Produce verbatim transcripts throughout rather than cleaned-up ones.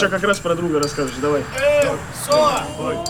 Сейчас как раз про друга расскажешь, давай. Эй, соло!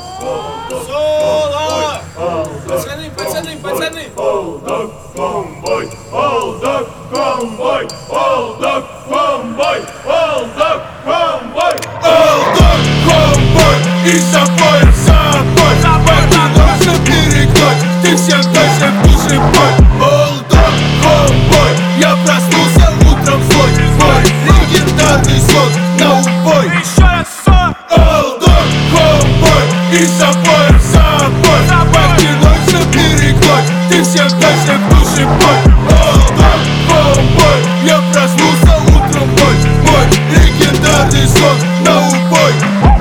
Соло! Пацаны, пацаны, пацаны! Hold up, homeboy, hold up, homeboy, hold up, homeboy, hold up, homeboy, hold up, homeboy, и за бой, за бой, это нужно перегнать, ты всем дальше в душе бой. Hold up, homeboy, я проснулся утром злой, мой легендарный сон на убой. Еще раз соло! Hold up, homeboy, и за бой, за бой, это нужно перегнать, ты всем дальше в душе бой. Hold up, homeboy, я проснулся утром бой, мой легендарный сон на убой.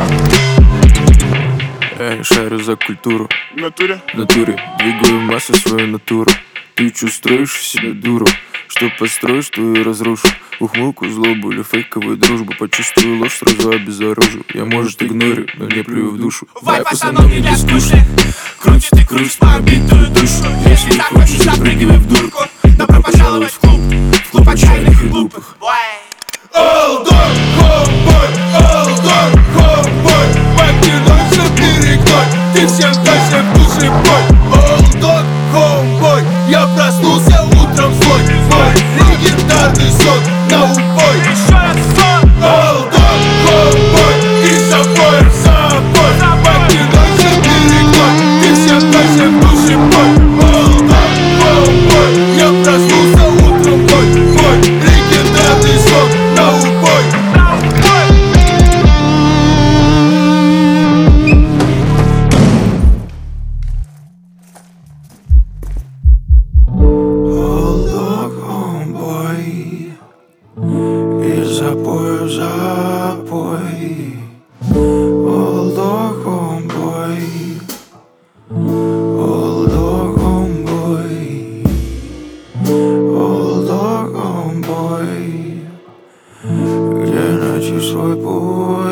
Я шарю за культуру, В натуре? в натуре двигаю массу свою натуру. Ты чё строишь в себе дуру? Что построишь, то и разрушу. Ухмылку, злобу или фейковую дружбу. Почувствую ложь, сразу обезоружу. Я, может, игнорю, но не плюю в душу. Вайп пацанов не для скучных. Крутит и крутит побитую душу. Если хочешь, запрыгивай в дурку. Добро пожаловать в клуб, в клуб отчаянных и глупых. Hold up, homeboy, hold up, homeboy, байки нужно перегнать, ты всем дальше в душе бой. Hold up, homeboy, я проснулся утром злой, мой легендарный сон на убой. Еще раз соло! Hold up, homeboy, и за бой, за бой, байки нужно перегнать, ты всем дальше в душе бой. Hold up, homeboy, я проснулся утром злой, мой легендарный сон на убой. Hold up, homeboy, и запою в запой. Hold up, homeboy, hold up, homeboy, hold up, homeboy. Где найти свой путь?